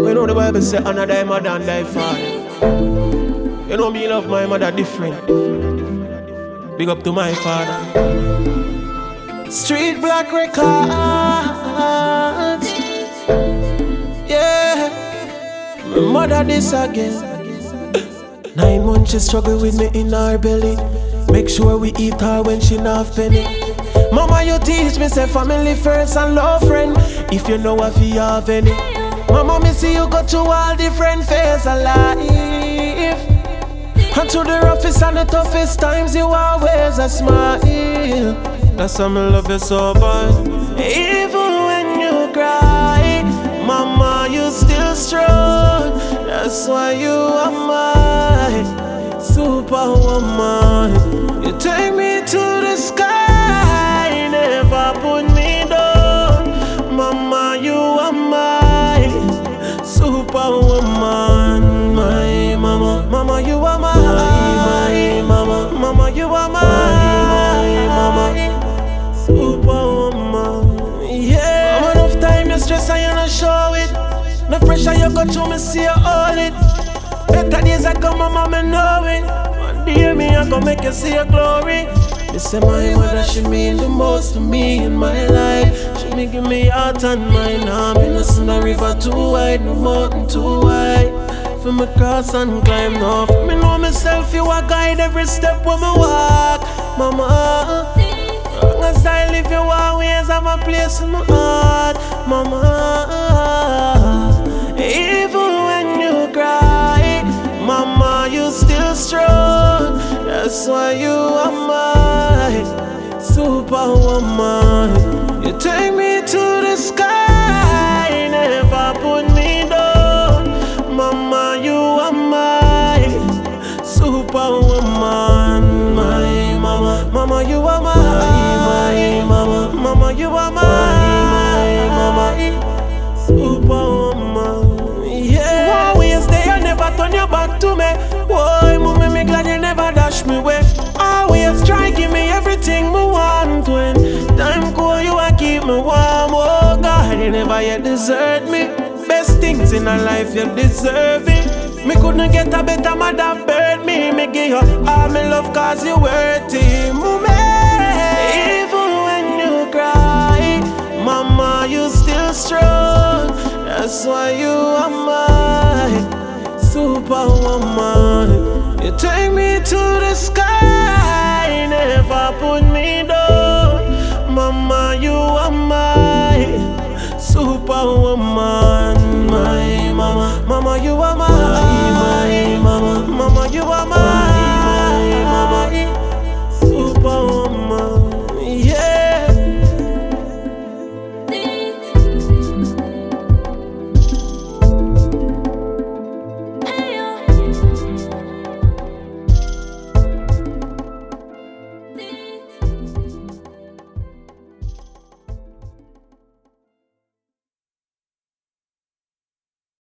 You know the Bible say, honor thy mother and thy father. You know me love my mother different. Big up to my father. Street Black Records. Yeah. My mother this again. 9 months she struggle with me in her belly. Make sure we eat her when she not penny. Mama, you teach me say family first and love friend. If you know if you have any. Mama, me see you go through all different phases of life. And through the roughest and the toughest times, you always a smile. That's why me love you so bad. Even when you cry, Mama, you still strong. That's why you are my superwoman. You take me to the sky, never put me down. Mama, you are my superwoman. My mama, mama, you are my mama, mama, you are my mama, superwoman. Yeah. Mama, enough time you stress and you not show it. No pressure you go through, me see you all it. Better days I come, mama, me know it. One day me I go make you see your glory. Me say my mother, she mean the most to me in my life. She me give me heart and mind. Now me no see no river too wide, no mountain too wide. For me cross and climb now. For me know myself, you a guide every step when me walk, mama. Long as I live, you always have a place in my heart, mama. Even when you cry, mama, you still strong. That's why you are my superwoman. You take me to the sky, never put me down. Mama, you are my superwoman. My mama, mama, you are my mama, mama, you are my mama, superwoman. Yeah. You always there, you never turn your back to me. Boy, mommy, me glad you never dash me away. Always try give me everything me want. When time cold, you a keep me warm. Oh God, you never yet desert me. Best things in a life you deserve it. Me couldn't get a better mother bird me. Me give you all me love cause you worthy, mommy. Even when you cry, mama, you still strong. That's why you are my superwoman. You take me to the sky, never put me down. Mama, you are my superwoman.